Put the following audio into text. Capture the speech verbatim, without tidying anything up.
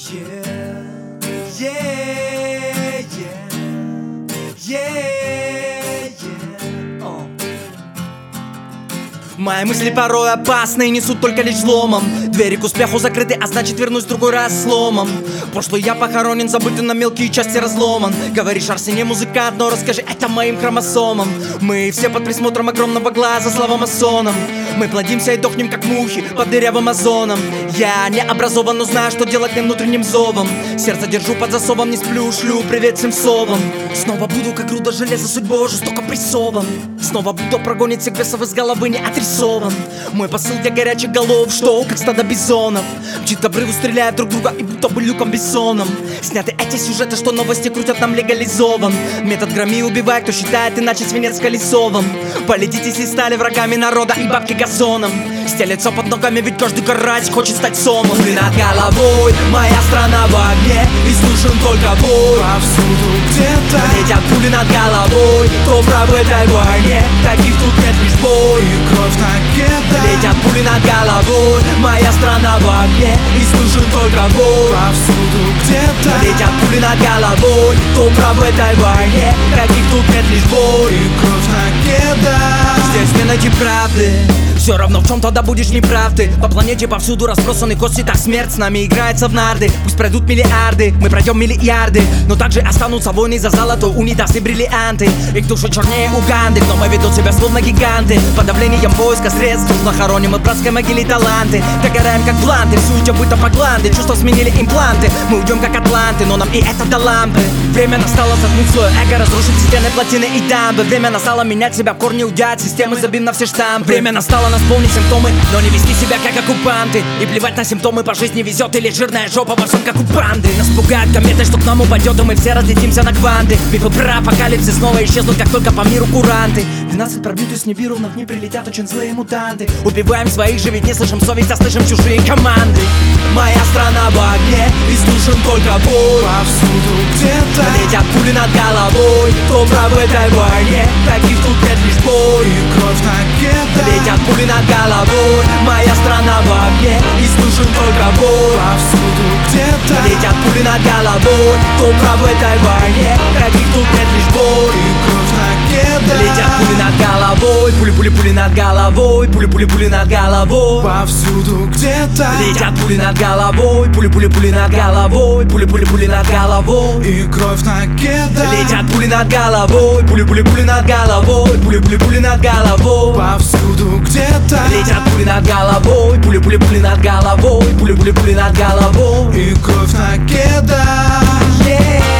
Yeah, yeah, yeah, yeah, yeah. Oh. Мои мысли порой опасны и несут только лишь взломом. Двери к успеху закрыты, а значит вернусь в другой раз сломом. Прошлый я похоронен, забытый на мелкие части разломан. Говоришь, Арсен, не музыкант, но расскажи это моим хромосомам. Мы все под присмотром огромного глаза, слава масонам. Мы плодимся и дохнем, как мухи, под дырявым озоном. Я не образован, но знаю, что делать мне внутренним зовом. Сердце держу под засовом, не сплю, шлю привет всем совам. Снова буду, как груда железа, судьбой жестоко прессован. Снова буду прогонить всех бесов из головы, не отрисован. Мой посыл для горячих голов, что как стадо бизонов. Мчит обрыву, стреляют друг друга и будто бы Люком Бессоном. Сняты эти сюжеты, что новости крутят нам легализован. Метод громи убивай, кто считает иначе свинец колесовым. Полетите, если стали врагами народа и бабки газоном. Стелется под ногами, ведь каждый карать хочет стать сомом. Ты над головой, моя страна в огне, и слышен только бой. Повсюду где-то летят пули над головой. Кто прав в этой войне, таких тут нет, лишь бой и кровь накида. Летят пули над головой, моя страна в огне, и слышен только бой. Повсюду где-то летят пули над головой. Кто прав в этой войне, таких тут нет, лишь бой и кровь накида. Здесь не найти правды, все равно в чем тогда будешь неправ ты. По планете повсюду разбросаны кости, так смерть с нами играется в нарды. Пусть пройдут миллиарды, мы пройдем миллиарды, но также останутся войны за золотой унитаз и бриллианты. Их души чернее Уганды, но мы ведут себя словно гиганты. Под давлением поиска средств трудно хороним мы в братской могиле таланты. Догораем как бланты, в суете быта погланды. Чувства сменили импланты, мы уйдем как атланты, но нам и это до лампы. Время настало загнуть свое эго, разрушить стены, плотины и дамбы. Время настало менять себя, корни удять, системы забим на все штампы. Время настало нас помнить симптомы, но не вести себя как оккупанты. И плевать на симптомы, по жизни везет или жирная жопа во всем, как у банды. Нас пугают кометы, что к нам упадет, и мы все разлетимся на кванты. Мифы про апокалипсис снова исчезнут, как только по миру куранты. двенадцать пробитых с Нибиру, но к ним прилетят очень злые мутанты. Убиваем своих же, ведь не слышим совесть, а слышим чужие команды. Моя страна в огне, и слышен только бой. Повсюду где-то летят пули над головой. Кто прав в этой войне, таких тут нет, лишь бой и кровь накида. Летят пули над головой, моя страна в огне, и слышен только бой. Повсюду где-то летят пули над головой. Кто прав в этой войне, таких тут нет, лишь бой и кровь накида. Летят пули над головой, пули-пули-пули над головой, пули-пули-пули над головой. Повсюду где-то летят пули над головой, пули-пули-пули над головой, пули-пули-пули над головой, и кровь накида. Летят пули над головой, пули-пули-пули над головой, пули-пули-пули над головой. Повсюду где-то летят пули над головой, пули-пули-пули над головой, пули-пули-пули над головой, и кровь накида. Yeah.